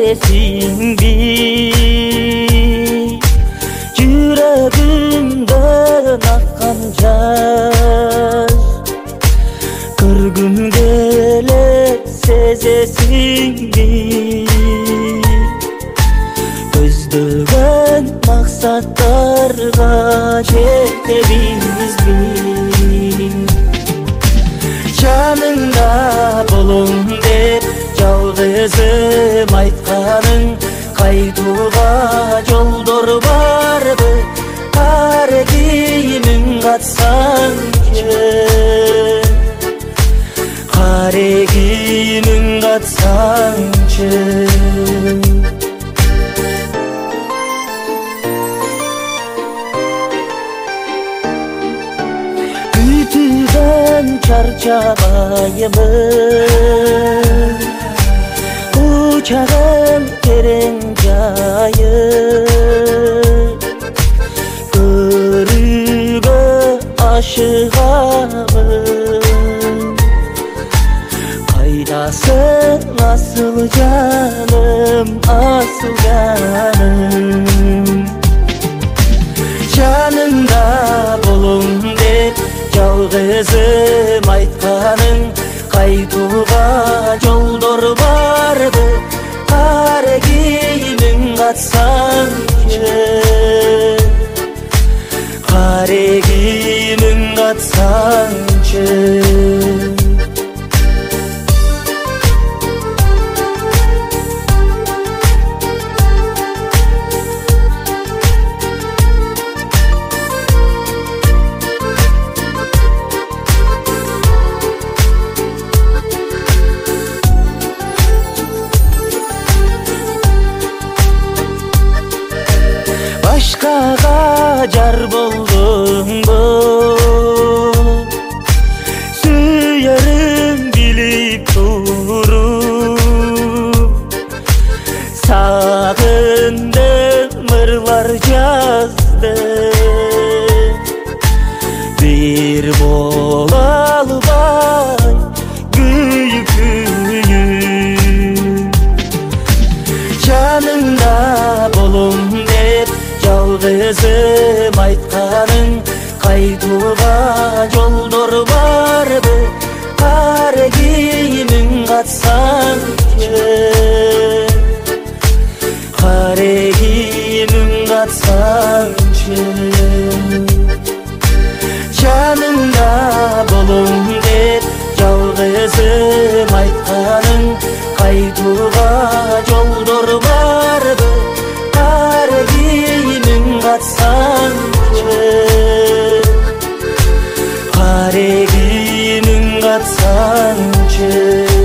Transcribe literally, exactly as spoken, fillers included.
сезесиңби жүрөгүмдөн аккан жаш көргүм келет сезесиңби көздөгөн максаттарга жетебизби жаныңда болом деп жалгызым айтканың кайтууга жолдор барбы ар кийимиң катсаңчы ар кийимиң катсаңчы күтүүдөн чарчабайбын учагым терең жайып көрүүгө ашыгамын кайдасың асыл жаным асыл жаным жаныңда болом деп жалгызым айтканың кайтууга жолдор барбы ар кийимиң катсаңчы ар кийимиң катсаңчы башкага жар болдуңбу сүйөрүм билип туруп сагындым ырлар жаздым бир бола албай күйүп күйүп жаныңда болом деп жалгызым айтканың кайтууга жолдор барбы ар кийимиң катсаңчы ар кийимиң катсаңчы жаныңда болом деп жалгызым айтканың кайтууга жолдор барбы ар кийимиң катсаңчы ар кийимиң катсаңчы